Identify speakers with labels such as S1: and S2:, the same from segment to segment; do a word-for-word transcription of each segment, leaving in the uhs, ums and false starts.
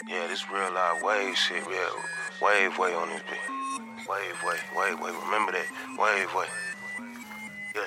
S1: Yeah, this real live wave shit, real wave way on this bitch. Wave way, wave way, remember that. Wave way. Yeah.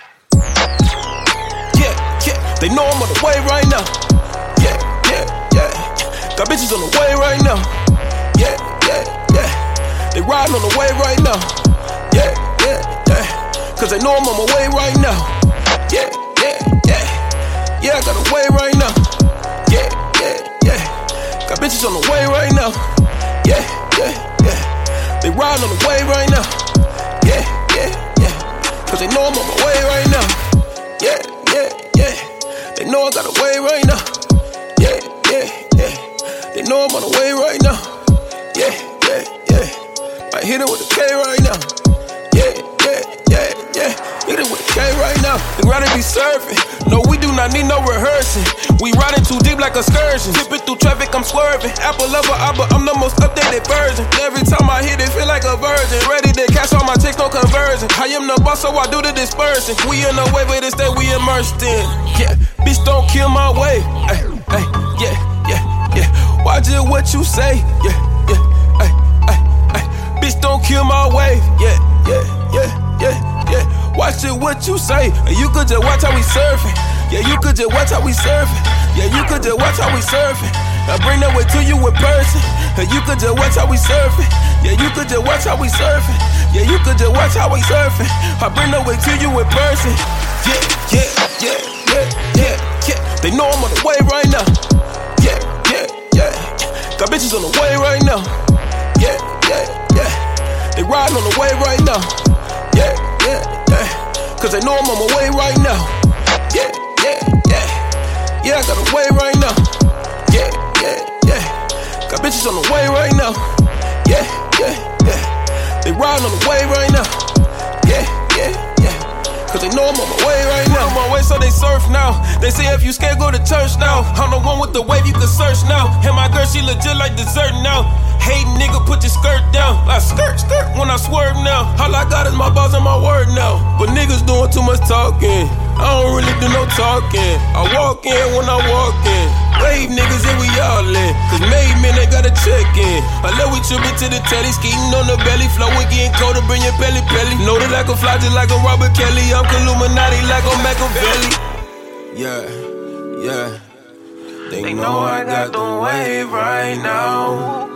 S2: Yeah, yeah, they know I'm on the way right now. Yeah, yeah, yeah. Got bitches on the way right now. Yeah, yeah, yeah. They riding on the way right now. Yeah, yeah, yeah. Cause they know I'm on my way right now. Yeah, yeah, yeah. Yeah, I got a way right now. Yeah, yeah, yeah. Got bitches on the way right now. Yeah, yeah, yeah. They riding on the way right now. Yeah, yeah, yeah. Cause they know I'm on my way right now. Yeah, yeah, yeah. They know I got a way right now. Yeah, yeah, yeah. They know I'm on the way right now. Yeah, yeah, yeah. I hit it with a K right now. Yeah, yeah, yeah, yeah. Hit it with a K right now. They rather be surfing. No, we do not need no rehearsing. We riding too deep like excursions. Tipping through traffic, I'm swerving. Apple lover, but I'm the most updated version. Every time I hit it, feel like a virgin. Ready to cash all my checks, no conversion. I am the boss, so I do the dispersion. We in the wave, this that we immersed in. Yeah, bitch, don't kill my wave. Ay, ay, yeah, yeah, yeah. Watch it what you say. Yeah, yeah, ay, ay, ay. Bitch, don't kill my wave. Yeah, yeah, yeah, yeah, yeah. Watch it what you say. You could just watch how we surfing. Yeah, you could just watch how we surfing. Yeah, you could just watch how we surfing. I bring that way to you in person. And you could just watch how we surfing. Yeah, you could just watch how we surfing. Yeah, you could just watch how we surfing. I bring that way to you in person. Yeah, yeah, yeah, yeah, yeah, yeah. They know I'm on the way right now. Yeah, yeah, yeah. Got bitches on the way right now. Yeah, yeah, yeah. They riding on the way right now. Yeah, yeah, yeah. Cause they know I'm on my way right now. Yeah, yeah, yeah. Yeah, I got a way right now. Yeah, yeah, yeah. Got bitches on the way right now. Yeah, yeah, yeah. They riding on the way right now. Yeah, yeah, yeah. Cause they know I'm on my way right now. I'm on my way, so they surf now. They say if you scared, go to church now. I'm the one with the wave, you can search now. And my girl, she legit like dessert now. Hey nigga, put your skirt down. I skirt, skirt when I swerve now. All I got is my balls and my word now. But niggas doing too much talking. I don't really do no talking. I walk in when I walk in. Wave niggas and we all in. Cause made men, they gotta check in. I love we trippin' to the telly, skating on the belly. Flow we getting colder, bring your belly belly. Know that I can fly just like a Robert Kelly. I'm Illuminati like a Machiavelli. Yeah, yeah. They, they know I got the wave right now.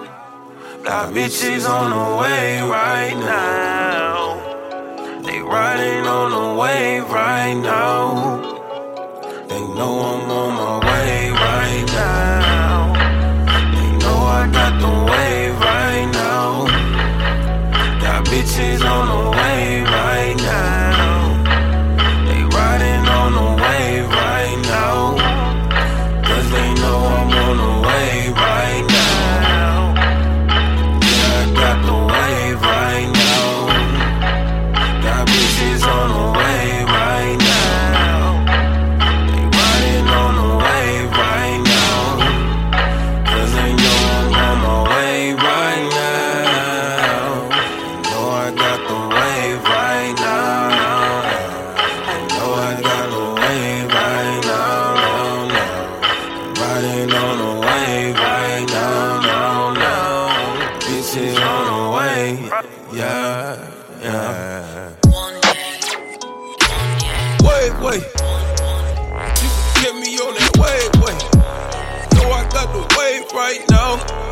S2: Got bitches on the way right now. They riding on the wave right now. They know I'm on my way right now. They know I got the wave right now. Got bitches on the way right now. They riding on the wave right now. Cause they know I'm on the way right now. Yeah, I got the wave right now. Got bitches on the way right now. They riding on the wave right now. Cause they know I'm on my way right now. They know I got the wave right now. They know I got the wave right now. Riding on the wave right now. Bitches on the way. Yeah, yeah. Wave, wave. You can get me on that wave, wave. Know I got the wave right now.